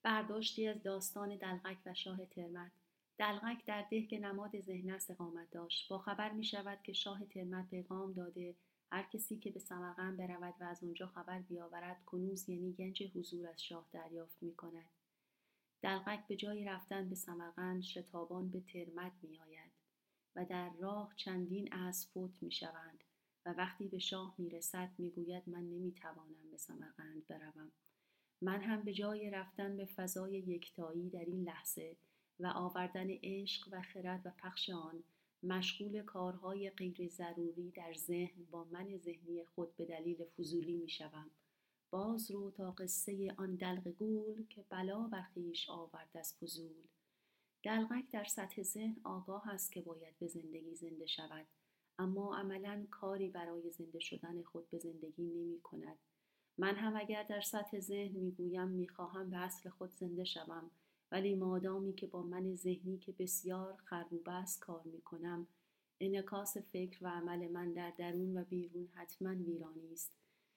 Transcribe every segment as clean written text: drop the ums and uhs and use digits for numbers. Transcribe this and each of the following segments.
برداشتی از داستان دلقک و شاه ترمت. دلقک در ده که نماد ذهنست اقامت داشت. با خبر می شود که شاه ترمت پیغام داده هر کسی که به سمرقند برود و از آنجا خبر بیاورد کنوز یعنی گنج حضور از شاه دریافت می کند. دلقک به جای رفتن به سمرقند شتابان به ترمت می آید و در راه چندین اسب فوت می شوند و وقتی به شاه می رسد می گوید من نمی توانم به سمرقند بروم. من هم به جای رفتن به فضای یکتایی در این لحظه و آوردن عشق و خرد و پخش آن مشغول کارهای غیر ضروری در ذهن با من ذهنی خود به دلیل فضولی می شوم. باز رو تا قصه آن دلق گول که بلا بر خویش آورد از فضول. دلقک در سطح ذهن آگاه است که باید به زندگی زنده شود، اما عملاً کاری برای زنده شدن خود به زندگی نمی کند. من هم اگر در سطح ذهن میگویم میخواهم به اصل خود زنده شوم، ولی مادامی که با من ذهنی که بسیار خربوبه است کار میکنم، انعکاس فکر و عمل من در درون و بیرون حتما ویرانی است.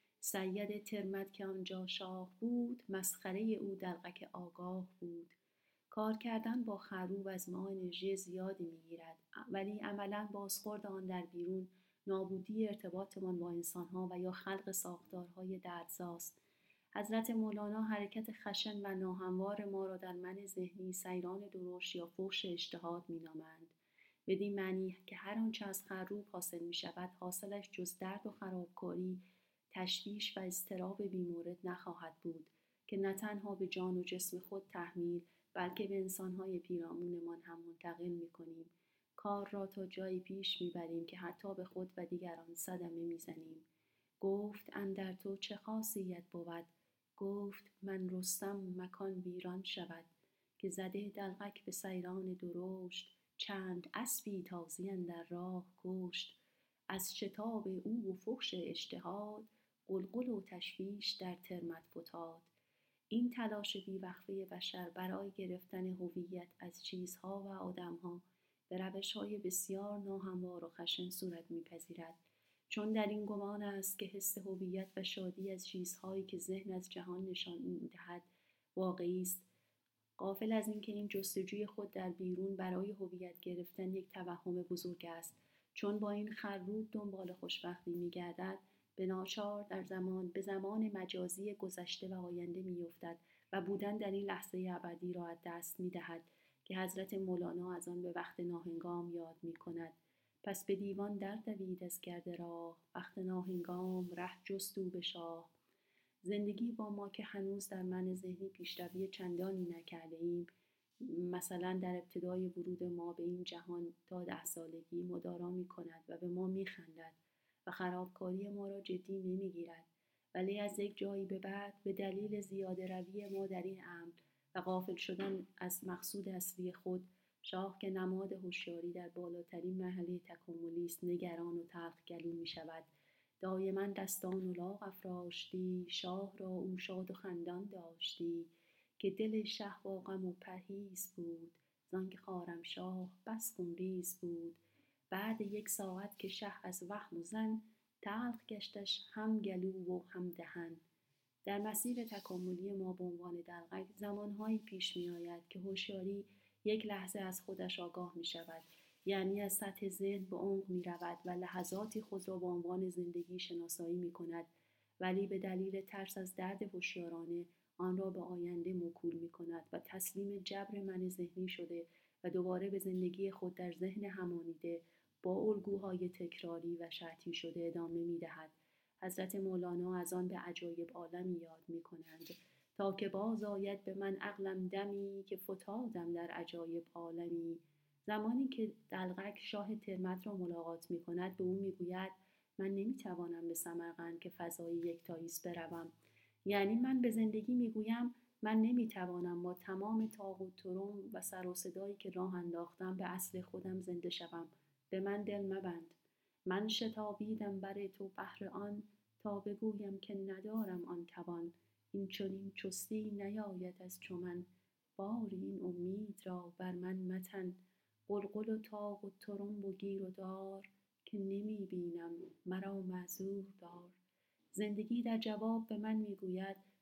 سید ترمت که آنجا شاه بود، مسخره او دلقک آگاه بود. کار کردن با خروب از ما انرژی زیادی میگیرد، ولی عملاً بازخورد آن در بیرون نابودی ارتباطمان با انسانها و یا خلق ساختارهای دردساست. حضرت مولانا حرکت خشن و ناهموار ما را در من ذهنی سیران درشت یا فحش اجتهاد مینامند، بدین معنی که هر آنچه از خروب حاصل می شود حاصلش جز درد و خرابکاری، تشویش و اضطراب بیمورد نخواهد بود که نه تنها به جان و جسم خود تحمیل بلکه به انسانهای پیرامونمان هم منتقل می کنیم. کار را تا جایی پیش می بریم که حتی به خود و دیگران صدمه می زنیم. گفت اندر تو چه خاصیت بود؟ گفت من رستم مکان ویران شود. که زده دلقک به سیران درشت، چند اسبی تازی اندر راه کشت. از شتاب او و فحش اجتهاد، غلغل و تشویش در ترمت فتاد. این تلاش بیوقفه بشر برای گرفتن هویت از چیزها و آدمها به روش‌های بسیار ناهموار و خشن صورت می‌پذیرد، چون در این گمان است که حس هویت و شادی از چیزهایی که ذهن از جهان نشان می‌دهد واقعی است، غافل از اینکه این جستجوی خود در بیرون برای هویت گرفتن یک توهم بزرگ است. چون با این خروب دنبال خوشبختی می‌گردد، به ناچار به زمان مجازی گذشته و آینده می‌افتد و بودن در این لحظه ابدی را از دست می‌دهد که حضرت مولانا از آن به وقت ناهنگام یاد می‌کند. پس به دیوان در دوید از گرد راه، وقت ناهنگام ره جست او به شاه. زندگی با ما که هنوز در من ذهنی پیشروی چندانی نکرده ایم، مثلا در ابتدای ورود ما به این جهان تا 10 سالگی مدارا می کند و به ما می خندد و خرابکاری ما را جدی نمی گیرد، ولی از یک جایی به بعد به دلیل زیاده روی ما در این امر و غافل شدن از مقصود اصلی خود، شاه که نماد هوشیاری در بالاترین مرحله تکاملی است نگران و تلخ‌گلو می شود. دایما دستان و لاغ افراشتی، شاه را او شاد و خندان داشتی. که دل شه با غم و پرهیز بود، زانکه خوارمشاه بس خونریز بود. بعد 1 ساعت که شه از وهم و ظن، تلخ گشتش هم گلو و هم دهن. در مسیر تکاملی ما به عنوان دلقک زمانهایی پیش می آید که هوشیاری یک لحظه از خودش آگاه می شود، یعنی از سطح ذهن به عمق می رود و لحظاتی خود را به عنوان زندگی شناسایی می کند، ولی به دلیل ترس از درد هوشیارانه آن را به آینده موکول می کند و تسلیم جبر من ذهنی شده و دوباره به زندگی خود در ذهن همانیده با الگوهای تکراری و شرطی شده ادامه می دهد. حضرت مولانا از آن به عجایب عالمی یاد می کنند تا که باز آید به من عقلم دمی، که فتادم در عجایب عالمی. زمانی که دلقک شاه ترمت را ملاقات می کند به او می گوید من نمی توانم به سمرقند که فضای یکتایی است بروم. یعنی من به زندگی می گویم من نمی توانم با تمام طاق و ترم و سر و صدایی که راه انداختم به اصل خودم زنده شوم. به من دل مبند. من شتابیدم بر تو بهر آن، تا بگویم که ندارم آن توان. این چنین چستی نیاید از چو من، باری این امید را بر من متن. غلغل و طاق و ترنب و گیر و دار، که نمی بینم مرا معذور دار. زندگی در جواب به من می گوید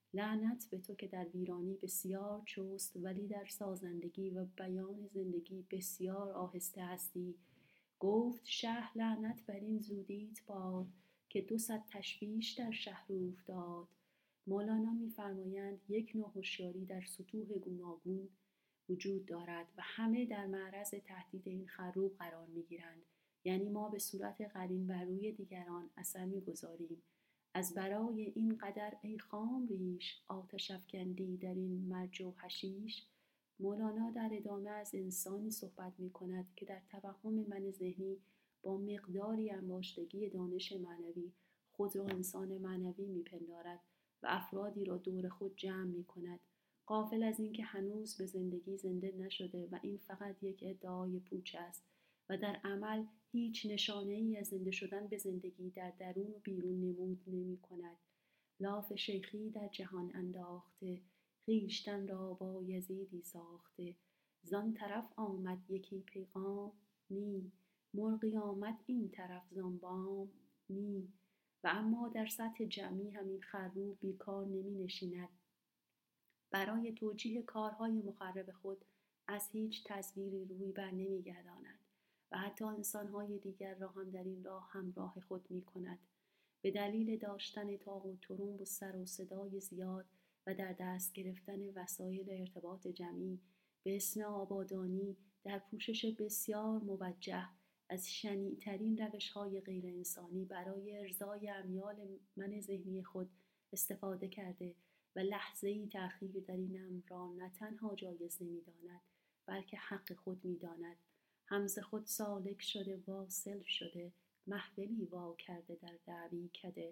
لعنت به تو که در ویرانی بسیار چست، ولی در سازندگی و بیان زندگی بسیار آهسته هستی. گفت شه لعنت بر این زودیت باد، که 200 تشویش در شهر اوفتاد. مولانا می‌فرمایند یک نوع هوشیاری در سطوح گوناگون وجود دارد و همه در معرض تهدید این خروق قرار می‌گیرند. یعنی ما به صورت قرین بر روی دیگران اثر می‌گذاریم. از برای این قدر ای خام ریش، آتش افکندی در این مرج و حشیش. مولانا در ادامه از انسانی صحبت می کند که در توهم من ذهنی با مقداری انباشتگی دانش معنوی خود را انسان معنوی می پندارد و افرادی را دور خود جمع می کند، غافل از اینکه هنوز به زندگی زنده نشده و این فقط یک ادعای پوچ است و در عمل هیچ نشانه ای از زنده شدن به زندگی در درون و بیرون نمود نمی کند. لاف شیخی در جهان انداخته، خویشتن را با یزیدی ساخته. زان طرف آمد یکی پیغام نی، مرغی آمد این طرف زان بام نی. و اما در سطح جمعی همین خروب بیکار نمی نشیند. برای توجیه کارهای مخرب خود از هیچ تصویری روی بر نمی گرداند و حتی انسانهای دیگر را هم در این راه همراه خود می کند. به دلیل داشتن طاق و ترنب و سر و صدای زیاد و در دست گرفتن وسایل ارتباط جمعی به اسم آبادانی در پوشش بسیار موجه از شنیع‌ترین روش‌های غیر انسانی برای ارضای امیال من ذهنی خود استفاده کرده و لحظه‌ای تأخیر در این امر را نه تنها جایز نمی‌داند بلکه حق خود می‌داند. همز خود سالک شده واصل شده، محفلی وا کرده در دعوی کده.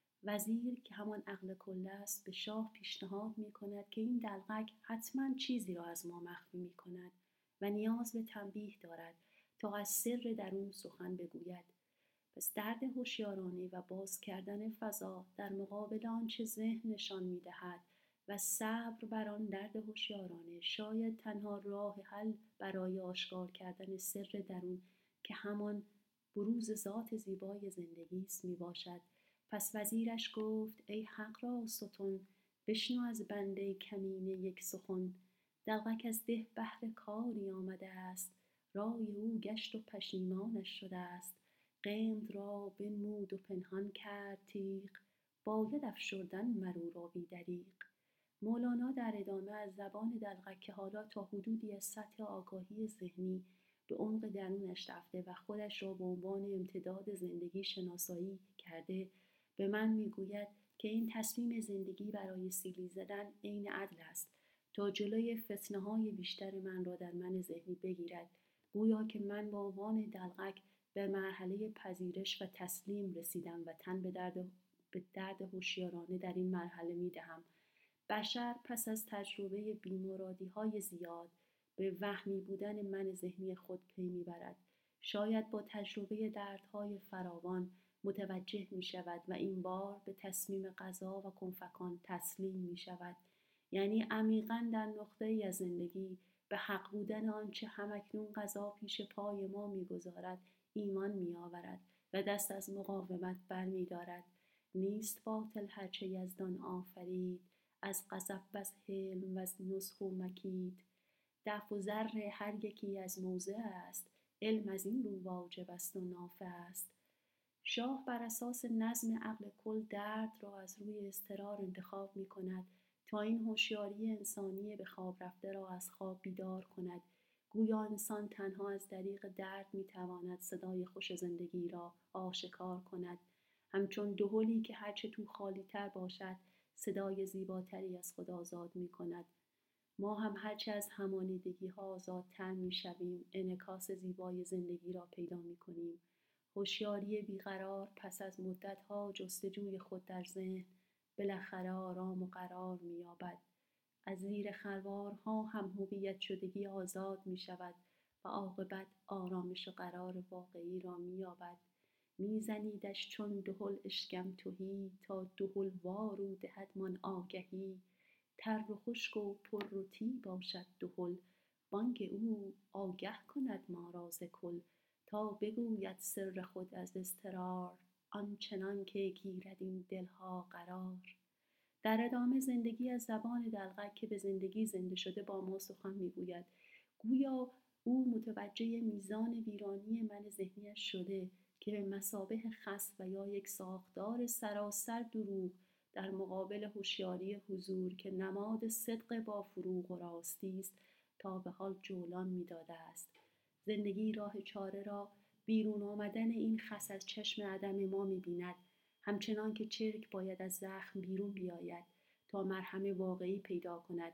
وزیر که همان عقل کل است به شاه پیشنهاد می کند که این دلقک حتما چیزی را از ما مخفی می کند و نیاز به تنبیه دارد تا از سر درون سخن بگوید. پس درد هوشیارانه و باز کردن فضا در مقابل آنچه ذهن نشان می دهد و صبر بر آن درد هوشیارانه شاید تنها راه حل برای آشکار کردن سر درون که همان بروز ذات زیبای زندگی است می باشد. پس وزیرش گفت ای حق را ستون، بشنو از بنده کمینه یک سخن. دلقک از ده بهر کاری آمده است، رای او گشت و پشیمانش شده است. قند را بنمود و پنهان کرد تیغ، باید افشردن مر او را بی دریغ. مولانا در ادامه از زبان دلقک که حالا تا حدودی از سطح آگاهی ذهنی به عمق درونش رفته و خودش را به عنوان امتداد زندگی شناسایی کرده به من میگوید که این تصمیم زندگی برای سیلی زدن عین عدل است تا جلوی فتنه‌های بیشتر من را در من ذهنی بگیرد. گویا که من به عنوان دلقک به مرحله پذیرش و تسلیم رسیدم و تن به درد هوشیارانه در این مرحله میدهم. بشر پس از تجربه بیمرادی‌های زیاد به وهمی بودن من ذهنی خود پی میبرد. شاید با تجربه دردهای فراوان متوجه می شود و این بار به تصمیم قضا و کنفکان تسلیم می شود. یعنی عمیقاً در نقطه‌ای از زندگی به حق بودن آنچه همکنون قضا پیش پای ما می‌گذارد ایمان می‌آورد و دست از مقاومت برمی‌دارد. نیست باطل هرچه یزدان آفرید، از غضب و از حلم و از نصح و مکید. دف و زر هر یکی از موضع است، علم از این رو واجب است و نافع است. شاه بر اساس نظم عقل کل درد را از روی اضطرار انتخاب می کند تا این هوشیاری انسانی به خواب رفته را از خواب بیدار کند. گویا انسان تنها از طریق درد می تواند صدای خوش زندگی را آشکار کند، همچون دهلی که هرچه تو خالی تر باشد صدای زیباتری از خود آزاد می کند. ما هم هرچه از همانیدگی ها آزادتر می شویم انعکاس زیبای زندگی را پیدا می کنیم. هوشیاری بیقرار پس از مدت‌ها جستجوی خود در ذهن بالاخره آرام و قرار می‌یابد. از زیر خروارها هم هویت شدگی آزاد می‌شود و عاقبت آرامش و قرار واقعی را می‌یابد. میزنیدش چون دهل اشکم تهی، تا دهل وارو دهدمان آگهی. تر و خشک و پر و تی باشد دهل، بانگ او آگه کند ما را ز کل. تا بگوید سر خود از اضطرار، آنچنان که گیرد این دلها قرار. در ادامه زندگی از زبان دلقک که به زندگی زنده شده با ما سخن میگوید. گویا او متوجه میزان ویرانی من ذهنیش شده که به مثابه خس و یا یک ساختار سراسر دروغ در مقابل هوشیاری حضور که نماد صدق با فروغ و راستی است تا به حال جولان می‌داده است. زندگی راه چاره را بیرون آمدن این خس از چشم عدم ما می‌بیند، همچنان که چرک باید از زخم بیرون بیاید تا مرهم واقعی پیدا کند.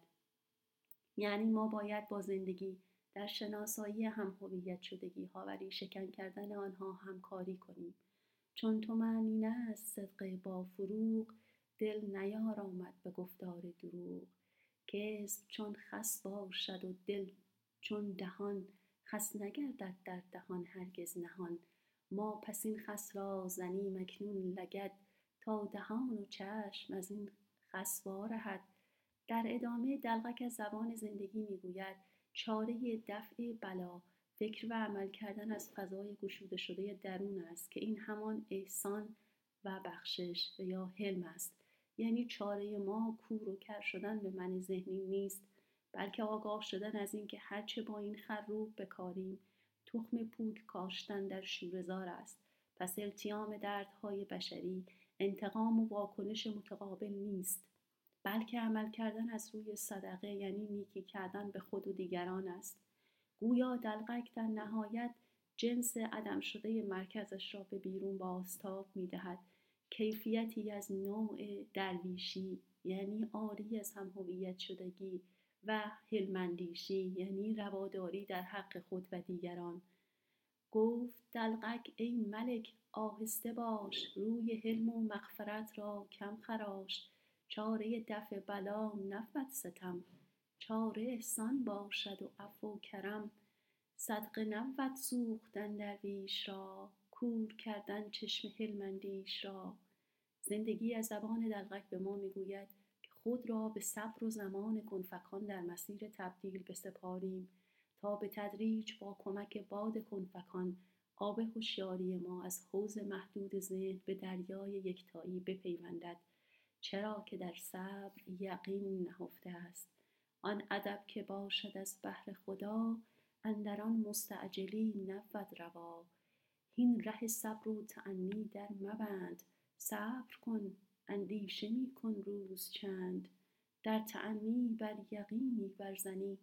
یعنی ما باید با زندگی در شناسایی هم‌هویت شدگی‌ها و ریشه‌کن کردن آنها همکاری کنیم. چون تو معنی است صدق با فروغ، دل نیارامد به گفتار دروغ. کسم چون خس باشد و دل چون دهان، خس نگردد در دهان هرگز نهان. ما پس این خس را زنیم اکنون لگد، تا دهان و چشم از این خس وارهد. در ادامه دلقک از زبان زندگی میگوید چاره دفع بلا فکر و عمل کردن از فضای گشوده شده درون است که این همان احسان و بخشش و یا حلم است. یعنی چاره ما کور و کر شدن به من ذهنی نیست، بلکه آگاه شدن از این که هرچه با این خروب بکاریم تخم پوک کاشتن در شوره‌زار است. پس التیام دردهای بشری انتقام و واکنش متقابل نیست، بلکه عمل کردن از روی صدقه یعنی نیکی کردن به خود و دیگران است. گویا دلقک در نهایت جنس عدم شده مرکزش را به بیرون بازتاب می‌دهد، کیفیتی از نوع درویشی یعنی عاری از هم‌هویت شدگی و حلم‌اندیشی یعنی رواداری در حق خود و دیگران. گفت دلقک ای ملک آهسته باش، روی حلم و مغفرت را کم خراش. چاره دفع بلا نبود ستم، چاره احسان باشد و عفو و کرم. صدقه نبود سوختن درویش را، کور کردن چشم حلم اندیش را. زندگی از زبان دلقک به ما میگوید که خود را به صبر و زمان کنفکان در مسیر تبدیل بسپاریم تا به تدریج با کمک باد کنفکان آب هوشیاری ما از حوض محدود ذهن به دریای یکتایی بپیوندد، چرا که در صبر یقین نهفته است. آن ادب که باشد از بهر خدا، اندر آن مستعجلی نبود روا. هین ره صبر و تأنی در مبند، صبر کن اندیشه می کن روز چند. در تأنی بر یقینی برزنی،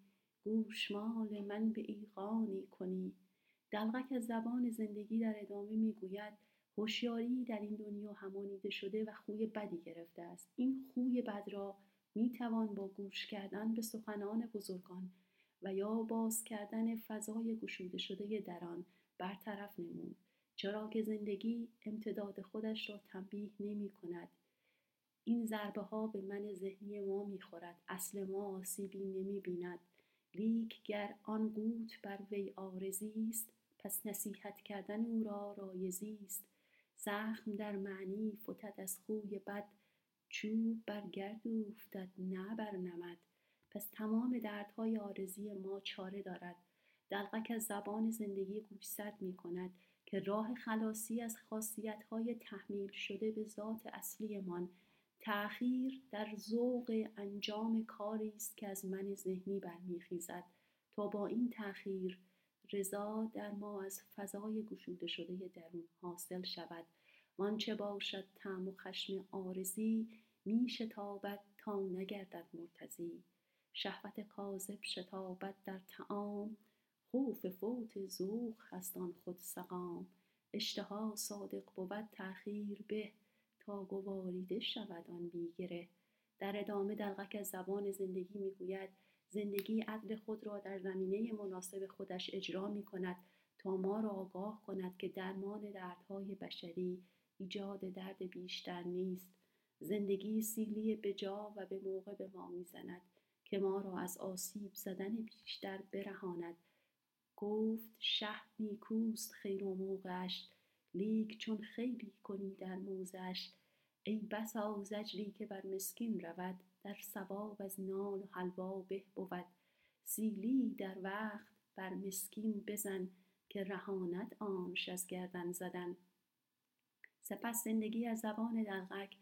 گوشمال من به ایقانی کنی. دلقک از زبان زندگی در ادامه میگوید هوشیاری در این دنیا همانیده شده و خوی بدی گرفته است. این خوی بد را میتوان با گوش کردن به سخنان بزرگان و یا باز کردن فضای گشوده شده در آن برطرف نمود، چرا که زندگی امتداد خودش را تنبیه نمی کند. این ضربه ها به من ذهنی ما میخورد، اصل ما آسیبی نمی بیند. لیک گر آن قوت بر وی عارضی است، پس نصیحت کردن او را رایضی است. زخم در معنی فتد از خوی بد، چوب بر گرد اوفتد نه بر نمد. پس تمام دردهای عارضی ما چاره دارد. دلقک از زبان زندگی گوشزد می کند که راه خلاصی از خاصیت‌های تحمیل شده به ذات اصلیمان تأخیر در ذوق انجام کاری است که از من ذهنی برمیخیزد تا با این تأخیر رضا در ما از فضای گشوده شده درون حاصل شود. وانچه باشد طعم و خشم عارضی، می شتابد تا نگردد مرتضی. شهوت کاذب شتابد در طعام، خوف فوت ذوق هست آن خود سقام. اشتها صادق بود تأخیر به، تا گواریده شود آن بی گره. در ادامه دلقک از زبان زندگی میگوید زندگی عدل خود را در زمینه مناسب خودش اجرا می کند تا ما را آگاه کند که درمان دردهای بشری ایجاد درد بیشتر نیست. زندگی سیلی به جا و به موقع به ما میزند که ما را از آسیب زدن بیشتر برهاند. گفت شه نیکوست خیر و موقعش، لیک چون خیری کنی در موضعش. ای بسا زجری که بر مسکین رود، در ثواب از نان و حلوا به بود. سیلی در وقت بر مسکین بزن، که رهاند آنش از گردن زدن. سپس زندگی از زبان دلقک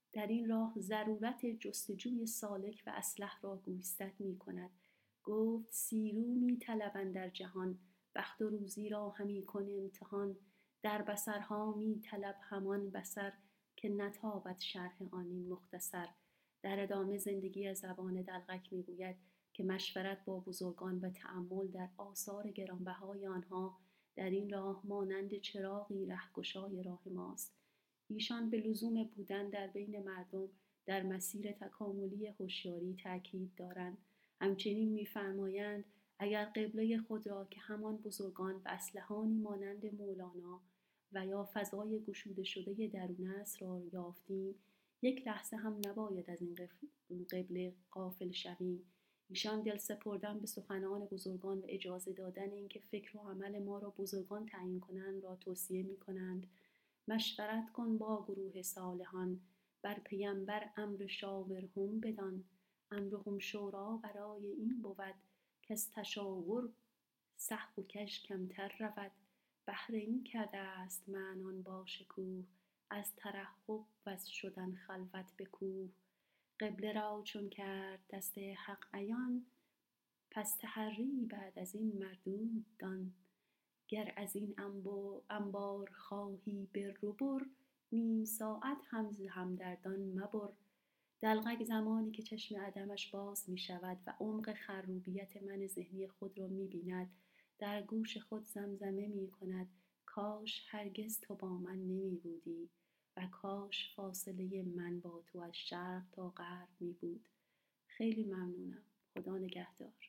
در این راه ضرورت جستجوی سالک و اصلح را گویستد می کند. گفت سیرو می طلب در جهان، بخت و روزی را همی کن امتحان. در بصرها می طلب همان بصر، که نتابد شرح آن این مختصر. در ادامه زندگی از زبان دلقک می گوید که مشورت با بزرگان و تأمل در آثار گرانبهای آنها در این راه مانند چراغی رهگشای راه ماست. ایشان به لزوم بودن در بین مردم در مسیر تکاملی هوشیاری تأکید دارند. همچنین می‌فرمایند اگر قبله خود را که همان بزرگان و اصلحانی مانند مولانا و یا فضای گشوده شده درون است را یافتیم، یک لحظه هم نباید از این قبله غافل شویم. ایشان دل سپردن به سخنان بزرگان و اجازه دادن اینکه فکر و عمل ما را بزرگان تعیین کنند را توصیه می کنند. مشورت کن با گروه صالحان، بر پیمبر امر شاورهم بدان. امرهم شورا برای این بود، که از تشاور سهو و کژ کمتر رود. بهر این کرده است معنان با شکوه، از ترحب وز شدن خلوت به کوه. قبله را چون کرد دست حق عیان، پس تحری بعد از این مردود دان. گر از این انبار خواهی بر و بر، نیم ساعت هم ز همدردان مبر. دلقک زمانی که چشم عدمش باز می شود و عمق خروبیت من ذهنی خود را می بیند، در گوش خود زمزمه می کند کاش هرگز تو با من نمی بودی و کاش فاصله من با تو از شرق تا غرب می بود. خیلی ممنونم. خدا نگهدار.